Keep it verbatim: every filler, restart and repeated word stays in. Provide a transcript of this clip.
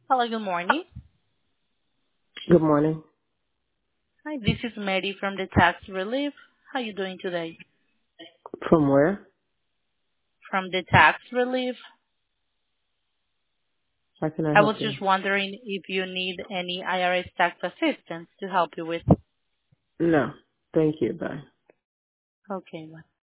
Hello, good morning. Good morning. Hi, this is Mary from the Tax Relief. How you doing today? From where? From the Tax Relief. How can I I help was you? just wondering if you need any I R S tax assistance to help you with. No. Thank you. Bye. Okay,